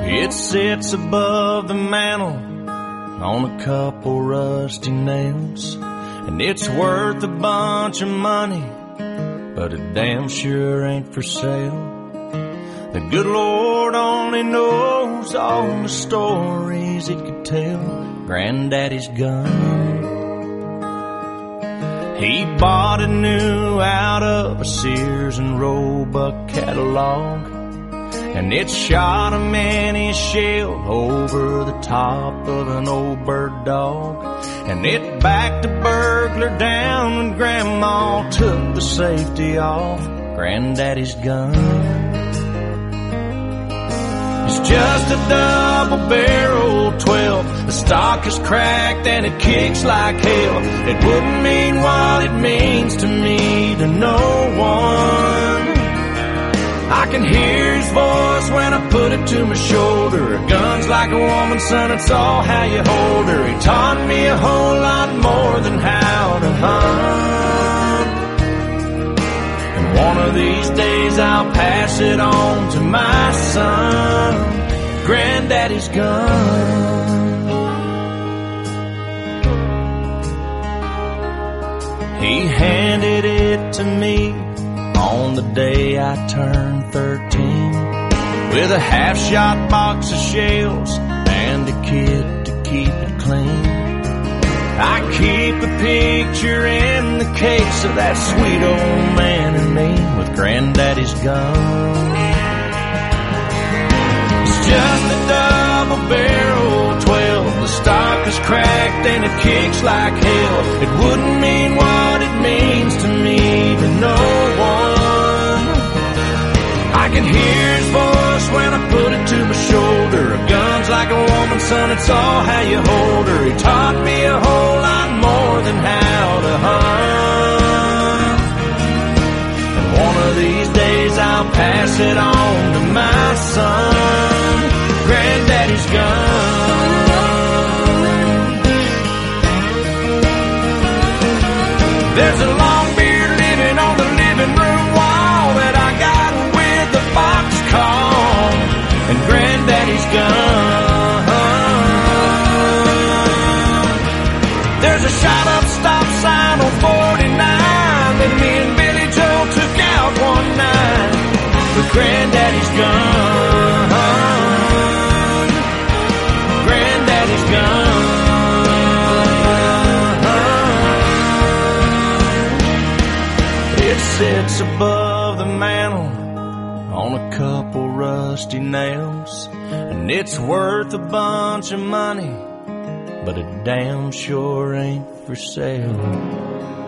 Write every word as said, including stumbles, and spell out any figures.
It sits above the mantel on a couple rusty nails, and it's worth a bunch of money, but it damn sure ain't for sale. The good Lord only knows all the stories it could tell. Granddaddy's gun, he bought it new out of a Sears and Roebuck catalog, and it shot him in his shell over the top of an old bird dog. And it backed a burglar down when Grandma took the safety off. Granddaddy's gun, it's just a double-barrel twelve. The stock is cracked and it kicks like hell. It wouldn't mean what it means to me to no one. I can hear his voice when I put it to my shoulder. A gun's like a woman, son, it's all how you hold her. He taught me a whole lot more than how to hunt. And one of these days I'll pass it on to my son. Granddaddy's gun, he handed it to me on the day I turned thirteen, with a half-shot box of shells and a kid to keep it clean. I keep a picture in the case of that sweet old man and me with Granddaddy's gun. It's just a double-barrel twelve. The stock is cracked and it kicks like hell. It wouldn't mean what it means to me to no one. I can hear his voice when I put it to my shoulder. A gun's like a woman, son, it's all how you hold her. He taught me a whole lot more than how to hunt. And one of these days I'll pass it on to my son. Granddaddy's gun. There's a long beard living on the living room wall that I got with the box call and Granddaddy's gun. There's a shot up stop sign on forty-nine that me and Billy Joe took out one night with Granddaddy's gun. Granddaddy's gun. It sits above the mantel on a couple rusty nails, and it's worth a bunch of money, but it damn sure ain't for sale.